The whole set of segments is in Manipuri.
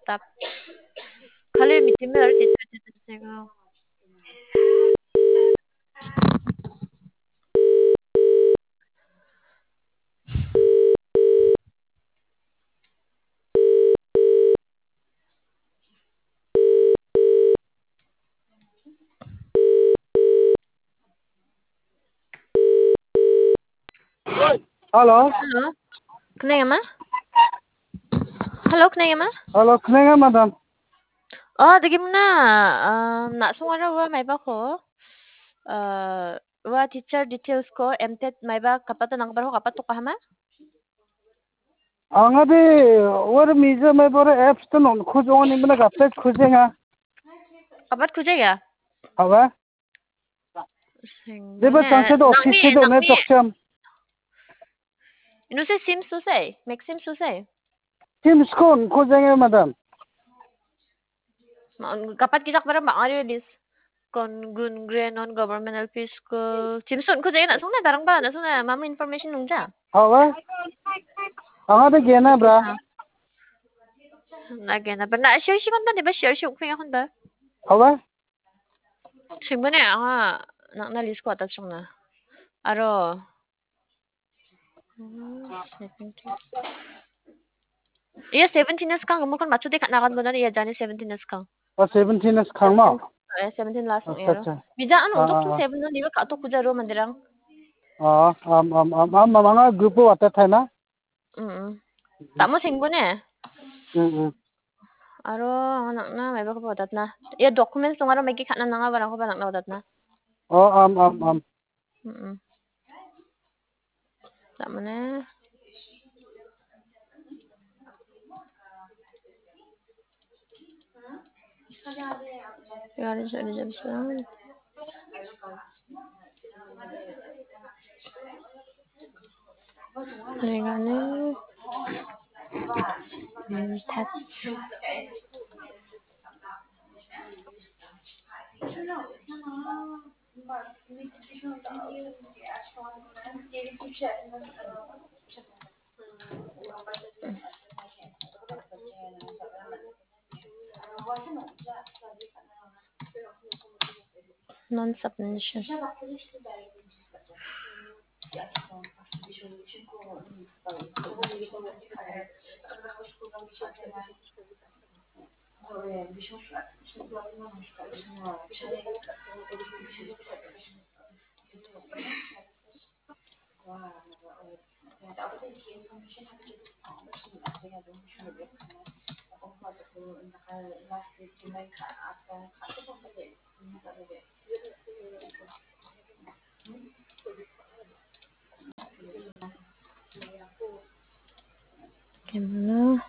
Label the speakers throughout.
Speaker 1: तब खाली मीटिंग में और teacher teacher
Speaker 2: Halo.
Speaker 1: Halo, kenapa ma? Halo, kenapa ma?
Speaker 2: Halo, kenapa madam?
Speaker 1: Oh, di gimana? Nak sungai wa mai ba ko? Wa teacher details ko MTET mai ba kapat nang bar ho kapat to kahama?
Speaker 2: Anga di war mija mai bora apps to non khujo ni mana gapet khujenga.
Speaker 1: Kapat khuje ya?
Speaker 2: Hawa. Deba tangse do office se do ne chokcham.
Speaker 1: Inu se sim susai, make sim susai.
Speaker 2: Team skon khujenga madam.
Speaker 1: Kapat kijak bara ba ari dis kon gun gre non governmental school. Chimson khuje na sungna darang ba na sungna mama information nungja.
Speaker 2: Hawa. Anga de gena bra.
Speaker 1: Again, but na share shi kon ba di ba share shi ukhinga kon ba?
Speaker 2: Hawa.
Speaker 1: Simbone nak na list ko atat sungna. Aro. Iya 17 kang mo kon machu de nakan mo na iya jani 17 kang.
Speaker 2: 17 is khang ma.
Speaker 1: 17 last ng
Speaker 2: Acha
Speaker 1: ero.
Speaker 2: acha.
Speaker 1: Bija an undok to 7 non diba ka to kujaro mandirang.
Speaker 2: Manga group wata thaina.
Speaker 1: Tamo singbone. Aro anak na may ba ko patat na. Iya documents tong aro may kikana na nga barang ko ba nak na patat na. Tamo na. Yari sa Johnson. Legane. Tat. Non-submission. Gimana?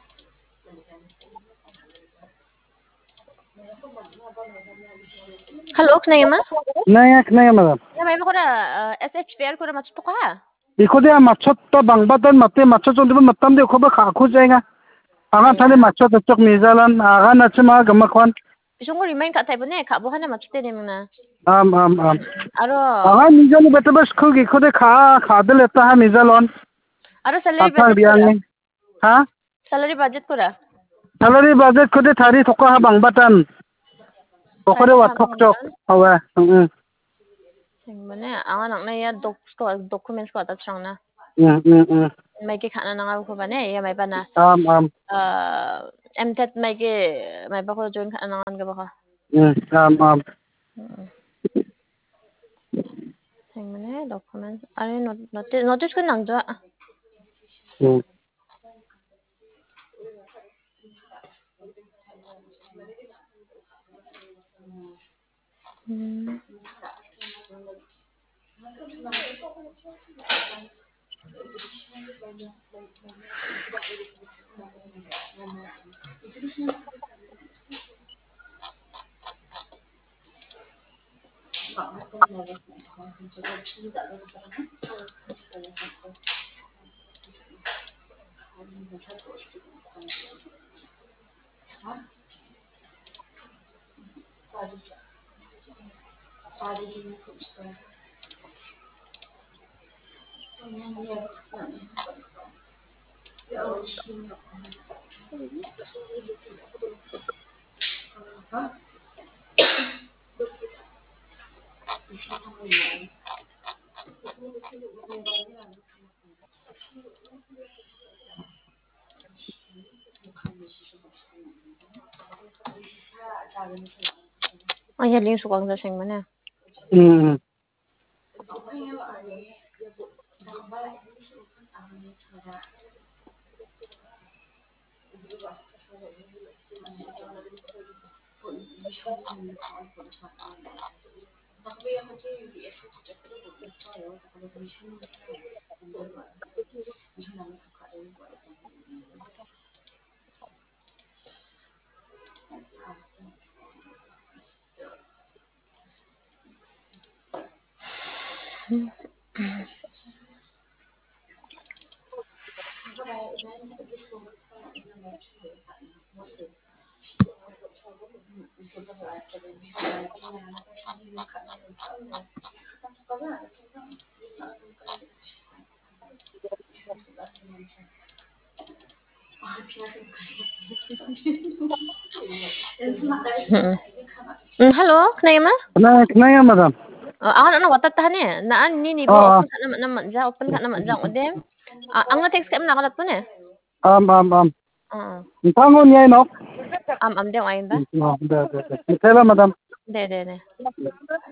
Speaker 1: Halo, kenapa?
Speaker 2: Naya madam.
Speaker 1: Ya may ko na SHPL ko na machu to ka.
Speaker 2: Iko dia machot to bangbadan mate machot on diba matam de khoba kha khujenga. Anga thane machot chok mizalan aga na chima gamakwan.
Speaker 1: Isong ko remind ka tayo ne, ka bukan na machu te na. Aro.
Speaker 2: Anga mizani betabas khugi khode kha de leta ha mizalon.
Speaker 1: Aro salary budget ko ra.
Speaker 2: Ha?
Speaker 1: Salary budget ko ra.
Speaker 2: Salary budget khode thari thoka ha bangbatan. Okore wathok chok. Hawa.
Speaker 1: Singmane ang anak na ya documents ko atat siyang na. May kikana na nga ko ba ne? Ya may pa na. MTET may pa ko join ka na nga ba ka? Singmane documents. Ano notice ko nang dua. Ay, haling sukang sa siyang mana. Hello, kenapa ma?
Speaker 2: Kenapa madam?
Speaker 1: Ako watat tahan eh. Naan ni bro open ka naman dyan. Open ka naman dyan. Odem. Ang na-text ka na kalat po ne.
Speaker 2: Tangon niya no?
Speaker 1: Am, di ang ayon ba?
Speaker 2: Kailan madam?
Speaker 1: De.